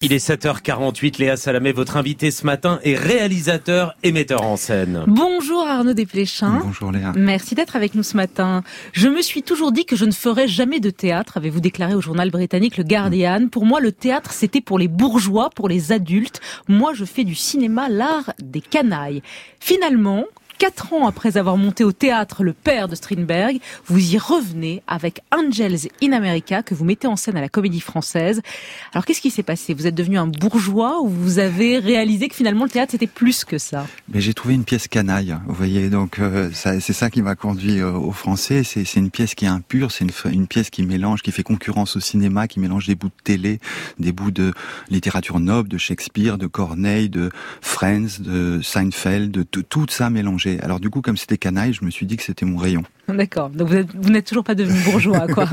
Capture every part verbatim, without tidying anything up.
Il est sept heures quarante-huit, Léa Salamé, votre invité ce matin est réalisateur et metteur en scène. Bonjour Arnaud Desplechin. Bonjour Léa. Merci d'être avec nous ce matin. Je me suis toujours dit que je ne ferais jamais de théâtre, avez-vous déclaré au journal britannique Le Guardian. Pour moi, le théâtre, c'était pour les bourgeois, pour les adultes. Moi, je fais du cinéma, l'art des canailles. Finalement, Quatre ans après avoir monté au théâtre Le Père de Strindberg, vous y revenez avec Angels in America que vous mettez en scène à la Comédie Française. Alors qu'est-ce qui s'est passé ? Vous êtes devenu un bourgeois ou vous avez réalisé que finalement le théâtre c'était plus que ça ? Mais j'ai trouvé une pièce canaille, vous voyez, donc euh, ça, c'est ça qui m'a conduit euh, au français. C'est, c'est une pièce qui est impure, c'est une, une pièce qui mélange, qui fait concurrence au cinéma, qui mélange des bouts de télé, des bouts de littérature noble, de Shakespeare, de Corneille, de Friends, de Seinfeld, de, de tout ça mélangé. Alors du coup, comme c'était canaille, je me suis dit que c'était mon rayon. D'accord. Donc vous, êtes, vous n'êtes toujours pas devenu bourgeois, quoi.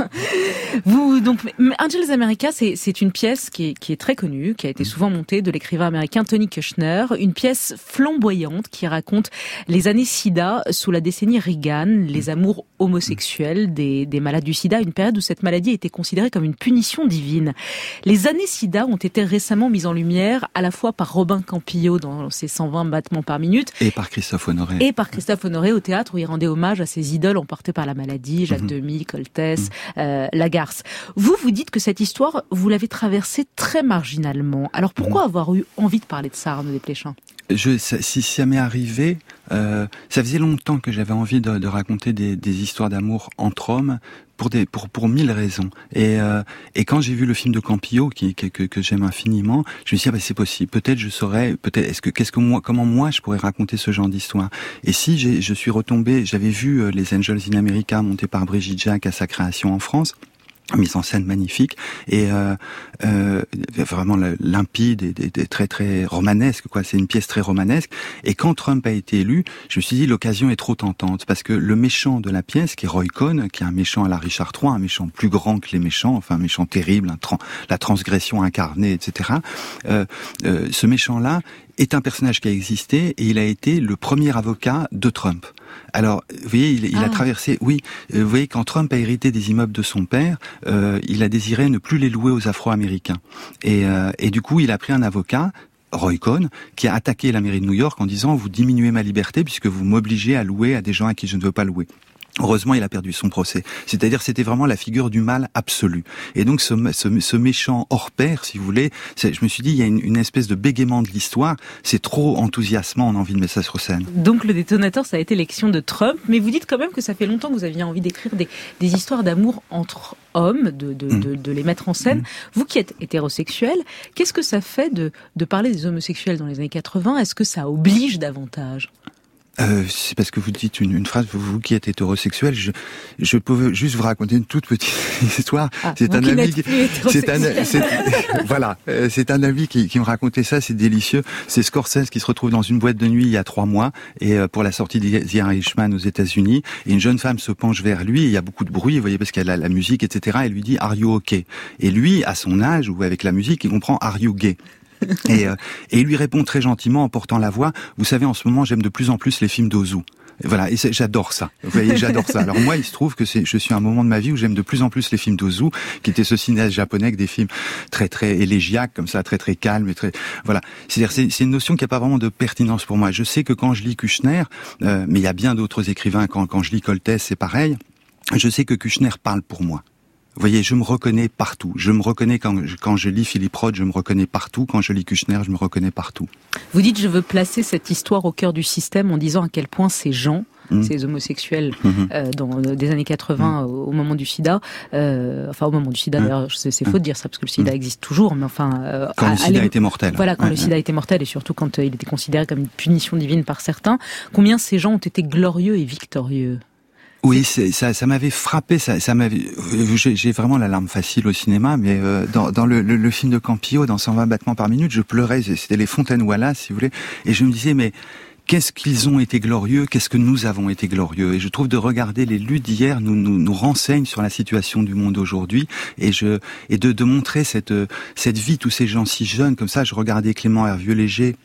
Vous donc Angels America, c'est, c'est une pièce qui est, qui est très connue, qui a été souvent montée de l'écrivain américain Tony Kushner, une pièce flamboyante qui raconte les années SIDA sous la décennie Reagan, les amours homosexuels des, des malades du SIDA, une période où cette maladie était considérée comme une punition divine. Les années SIDA ont été récemment mises en lumière à la fois par Robin Campillo dans ses cent vingt battements par minute et par Christophe Honoré et par Christophe Honoré au théâtre où il rendait hommage à ses idoles emportés par la maladie, Jacques mmh. Demy, Coltès, mmh. euh, Lagarce. Vous, vous dites que cette histoire, vous l'avez traversée très marginalement. Alors pourquoi mmh. avoir eu envie de parler de ça, Arnaud Desplechin ? Je, ça, si ça m'est arrivé, euh, ça faisait longtemps que j'avais envie de, de raconter des, des histoires d'amour entre hommes pour des pour pour mille raisons. Et euh, et quand j'ai vu le film de Campillo qui que que, que j'aime infiniment, je me suis dit ah ben c'est possible. Peut-être je saurais. Peut-être est-ce que qu'est-ce que moi comment moi je pourrais raconter ce genre d'histoire. Et si j'ai je suis retombé, j'avais vu euh, les Angels in America montés par Brigitte Jacques à sa création en France. Mise en scène magnifique et euh, euh, vraiment limpide et, et, et très très romanesque quoi. C'est une pièce très romanesque. Et quand Trump a été élu, je me suis dit l'occasion est trop tentante parce que le méchant de la pièce, qui est Roy Cohn, qui est un méchant à la Richard trois, un méchant plus grand que les méchants, enfin un méchant terrible, un tra- la transgression incarnée, et cetera. Euh, euh, ce méchant-là est un personnage qui a existé et il a été le premier avocat de Trump. Alors, vous voyez, il, il ah. a traversé... Oui, euh, vous voyez, quand Trump a hérité des immeubles de son père, euh, il a désiré ne plus les louer aux Afro-Américains. Et, euh, et du coup, il a pris un avocat, Roy Cohn, qui a attaqué la mairie de New York en disant « Vous diminuez ma liberté puisque vous m'obligez à louer à des gens à qui je ne veux pas louer ». Heureusement, il a perdu son procès. C'est-à-dire, c'était vraiment la figure du mal absolu. Et donc, ce, ce, ce méchant hors pair, si vous voulez, c'est, je me suis dit, il y a une, une espèce de bégaiement de l'histoire. C'est trop enthousiasmant, on a envie de mettre ça sur scène. Donc, le détonateur, ça a été l'élection de Trump. Mais vous dites quand même que ça fait longtemps que vous aviez envie d'écrire des, des histoires d'amour entre hommes, de, de, mmh. de, de les mettre en scène. Mmh. Vous qui êtes hétérosexuel, qu'est-ce que ça fait de, de parler des homosexuels dans les années quatre-vingts ? Est-ce que ça oblige davantage ? Euh, c'est parce que vous dites une, une phrase, vous, vous qui êtes hétérosexuel, je, je peux juste vous raconter une toute petite histoire. Ah, c'est un ami qui, c'est un, c'est, voilà, euh, c'est un ami qui, qui me racontait ça, c'est délicieux. C'est Scorsese qui se retrouve dans une boîte de nuit il y a trois mois et euh, pour la sortie de The Irishman aux États-Unis, et une jeune femme se penche vers lui. Et il y a beaucoup de bruit, vous voyez, parce qu'il y a la, la musique, et cetera. Elle lui dit Are you okay ? Et lui, à son âge ou avec la musique, il comprend Are you gay ? et, euh, et il lui répond très gentiment en portant la voix. Vous savez, en ce moment, j'aime de plus en plus les films d'Ozu. Voilà, et c'est, j'adore ça. Vous voyez, j'adore ça. Alors moi, il se trouve que c'est, je suis à un moment de ma vie où j'aime de plus en plus les films d'Ozu, qui était ce cinéaste japonais avec des films très très élégiaques, comme ça, très très calmes et très, voilà. C'est-à-dire, c'est, c'est une notion qui n'a pas vraiment de pertinence pour moi. Je sais que quand je lis Kushner, euh, mais il y a bien d'autres écrivains. Quand, quand je lis Coltès, c'est pareil. Je sais que Kushner parle pour moi. Vous voyez, je me reconnais partout. Je me reconnais quand je, quand je lis Philippe Roth, je me reconnais partout. Quand je lis Kushner, je me reconnais partout. Vous dites, je veux placer cette histoire au cœur du système en disant à quel point ces gens, mmh. ces homosexuels, mmh. euh, dans des années quatre-vingts, mmh. au, au moment du sida, euh, enfin au moment du sida, mmh. d'ailleurs, c'est, c'est faux de dire ça parce que le sida mmh. existe toujours, mais enfin... Euh, quand à, le sida était mortel. Voilà, quand ouais, le sida ouais. était mortel et surtout quand euh, il était considéré comme une punition divine par certains, combien ces gens ont été glorieux et victorieux ? Oui, c'est, ça, ça m'avait frappé. Ça, ça m'avait. J'ai, j'ai vraiment la larme facile au cinéma, mais euh, dans, dans le, le, le film de Campillo, dans cent vingt battements par minute, je pleurais. C'était les Fontaines Wallace, si vous voulez, et je me disais, mais qu'est-ce qu'ils ont été glorieux, qu'est-ce que nous avons été glorieux. Et je trouve de regarder les luttes d'hier nous nous, nous renseigne sur la situation du monde aujourd'hui, et je et de, de montrer cette cette vie, tous ces gens si jeunes comme ça. Je regardais Clément Hervieux-Léger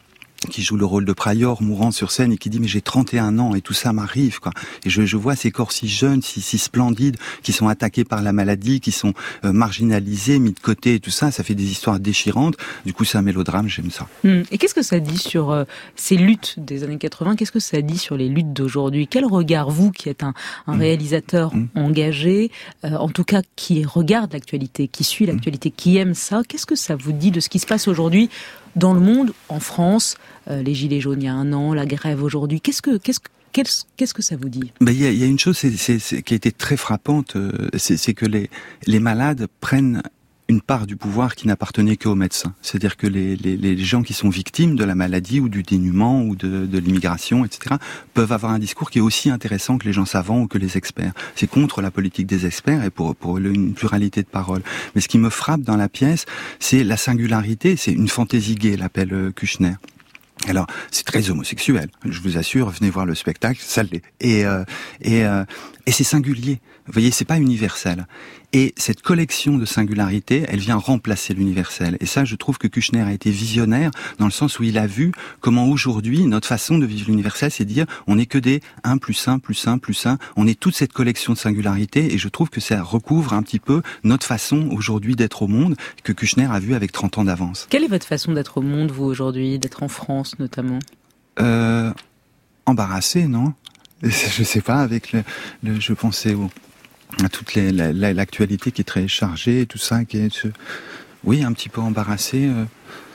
qui joue le rôle de Prior, mourant sur scène, et qui dit mais j'ai trente et un ans et tout ça m'arrive, quoi. Et je, je vois ces corps si jeunes, si, si splendides, qui sont attaqués par la maladie, qui sont euh, marginalisés, mis de côté et tout ça. Ça fait des histoires déchirantes. Du coup, c'est un mélodrame, j'aime ça. Hum. Et qu'est-ce que ça dit sur euh, ces luttes des années quatre-vingts? Qu'est-ce que ça dit sur les luttes d'aujourd'hui? Quel regard, vous qui êtes un, un réalisateur hum. engagé, euh, en tout cas qui regarde l'actualité, qui suit l'actualité, hum. qui aime ça, qu'est-ce que ça vous dit de ce qui se passe aujourd'hui dans le monde, en France, euh, les gilets jaunes il y a un an, la grève aujourd'hui, qu'est-ce que, qu'est-ce que, qu'est-ce, qu'est-ce que ça vous dit? Ben, il y a, il y a une chose c'est, c'est, c'est, qui a été très frappante, euh, c'est, c'est que les, les malades prennent une part du pouvoir qui n'appartenait qu'aux médecins. C'est-à-dire que les, les, les gens qui sont victimes de la maladie ou du dénuement ou de, de l'immigration, et cetera, peuvent avoir un discours qui est aussi intéressant que les gens savants ou que les experts. C'est contre la politique des experts et pour, pour une pluralité de paroles. Mais ce qui me frappe dans la pièce, c'est la singularité, c'est une fantaisie gay, l'appelle Kushner. Alors, c'est très homosexuel, je vous assure, venez voir le spectacle, ça l'est. Et, euh, et, euh, et c'est singulier, vous voyez, c'est pas universel. Et cette collection de singularités, elle vient remplacer l'universel. Et ça, je trouve que Kushner a été visionnaire dans le sens où il a vu comment aujourd'hui, notre façon de vivre l'universel, c'est de dire, on n'est que des un plus un plus un plus un, on est toute cette collection de singularités, et je trouve que ça recouvre un petit peu notre façon aujourd'hui d'être au monde, que Kushner a vu avec trente ans d'avance. Quelle est votre façon d'être au monde, vous, aujourd'hui, d'être en France, notamment? Euh, embarrassé, non? Je sais pas, avec le, le je pensais au... à toute les, la, la, l'actualité qui est très chargée, tout ça, qui est, oui, un petit peu embarrassé. Euh,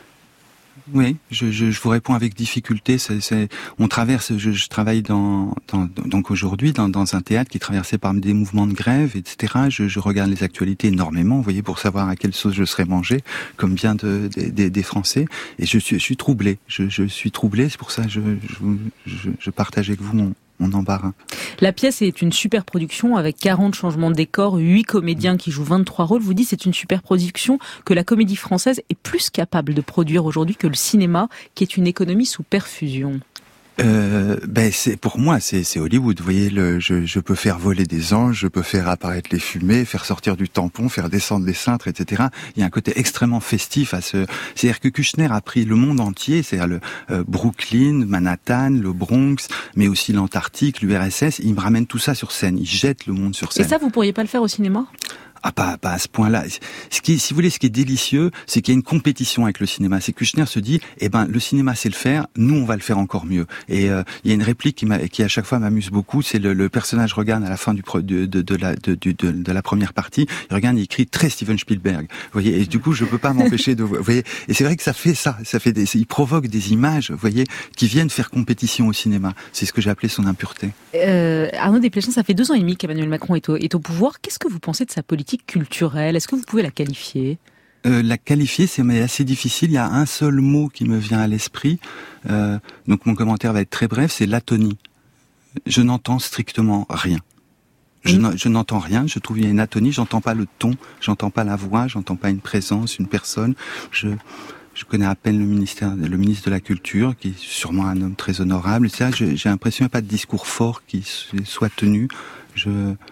oui, je, je, je vous réponds avec difficulté. C'est, c'est, on traverse. Je, je travaille dans, dans donc aujourd'hui dans, dans un théâtre qui est traversé par des mouvements de grève, et cetera. Je, je regarde les actualités énormément, vous voyez, pour savoir à quelle sauce je serai mangé, comme bien de, de, de, des Français. Et je suis, je suis troublé. Je, je suis troublé. C'est pour ça que je, je, je, je partage avec vous mon mon embarras. La pièce est une super production avec quarante changements de décor, huit comédiens qui jouent vingt-trois rôles. Vous dites c'est une super production que la comédie française est plus capable de produire aujourd'hui que le cinéma, qui est une économie sous perfusion. Euh, ben c'est pour moi c'est c'est Hollywood. Vous voyez, le, je je peux faire voler des anges, je peux faire apparaître les fumées, faire sortir du tampon, faire descendre les cintres, et cetera. Il y a un côté extrêmement festif à ce. C'est-à-dire que Kushner a pris le monde entier, c'est-à-dire le euh, Brooklyn, Manhattan, le Bronx, mais aussi l'Antarctique, l'U R S S. Il me ramène tout ça sur scène. Il jette le monde sur scène. Et ça, vous pourriez pas le faire au cinéma? Ah, pas, pas à ce point-là. Ce qui, si vous voulez, ce qui est délicieux, c'est qu'il y a une compétition avec le cinéma. C'est que Kushner se dit, eh ben, le cinéma sait le faire, nous, on va le faire encore mieux. Et euh, il y a une réplique qui, m'a, qui à chaque fois m'amuse beaucoup, c'est le, le personnage regarde à la fin du, de, de, de, la, de, de, de la première partie, il regarde, il écrit très Steven Spielberg. Vous voyez, et du coup, je peux pas m'empêcher de, vous voyez, et c'est vrai que ça fait ça, ça fait des, il provoque des images, vous voyez, qui viennent faire compétition au cinéma. C'est ce que j'ai appelé son impureté. Euh, Arnaud Desplechin, ça fait deux ans et demi qu'Emmanuel Macron est au, est au pouvoir. Qu'est-ce que vous pensez de sa politique culturelle? Est-ce que vous pouvez la qualifier? Euh, la qualifier, c'est assez difficile. Il y a un seul mot qui me vient à l'esprit. Euh, donc mon commentaire va être très bref, c'est l'atonie. Je n'entends strictement rien. Je, mmh. je n'entends rien. Je trouve qu'il y a une atonie. J'entends pas le ton, j'entends pas la voix, j'entends pas une présence, une personne. Je Je connais à peine le ministère, le ministre de la Culture, qui est sûrement un homme très honorable. Et ça, j'ai, j'ai l'impression qu'il n'y a pas de discours fort qui soit tenu. Je...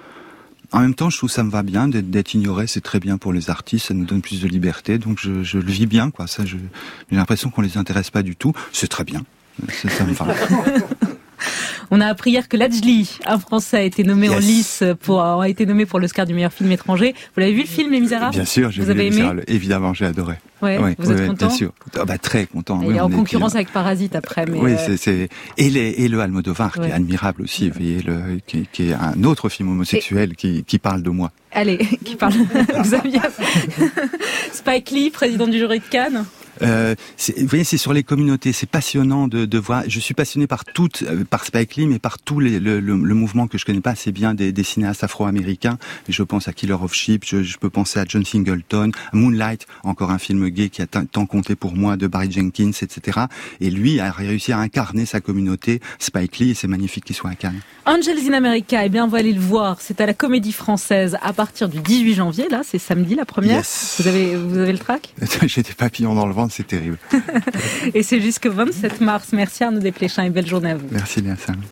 En même temps, je trouve que ça me va bien d'être, d'être ignoré, c'est très bien pour les artistes, ça nous donne plus de liberté, donc je, je le vis bien, quoi. Ça, je, j'ai l'impression qu'on les intéresse pas du tout. C'est très bien, ça, ça me va. On a appris hier que Ladjli, un Français, a été nommé yes. en lice pour, a été nommé pour l'Oscar du meilleur film étranger. Vous l'avez vu le film Les Misérables? Bien sûr, j'ai vous vu avez Les aimé Misérables. Évidemment, j'ai adoré. Ouais, ouais vous êtes ouais, content? Bien sûr. Ah bah, très content. Il oui, est en concurrence est... avec Parasite après. Mais oui, euh... c'est, c'est... Et, les, et le Almodovar, ouais. qui est admirable aussi, vous voyez, le, qui, qui est un autre film homosexuel et... qui, qui parle de moi. Allez, qui parle. Vous aviez Spike Lee, président du jury de Cannes. Euh, c'est, vous voyez, c'est sur les communautés. C'est passionnant de, de voir. Je suis passionné par toutes, par Spike Lee, mais par tout les, le, le, le mouvement que je connais pas assez bien des, des cinéastes afro-américains. Je pense à Killer of Sheep. Je, je peux penser à John Singleton, Moonlight, encore un film gay qui a t- tant compté pour moi, de Barry Jenkins, et cetera. Et lui a réussi à incarner sa communauté, Spike Lee, et c'est magnifique qu'il soit à Cannes. Angels in America, eh bien, on va aller le voir. C'est à la Comédie Française à partir du dix-huit janvier. Là, c'est samedi la première. Yes. Vous avez, vous avez le trac? J'ai des papillons dans le ventre, c'est terrible. Et c'est jusqu'au vingt-sept mars. Merci Arnaud Desplechin et belle journée à vous. Merci Léa Salle.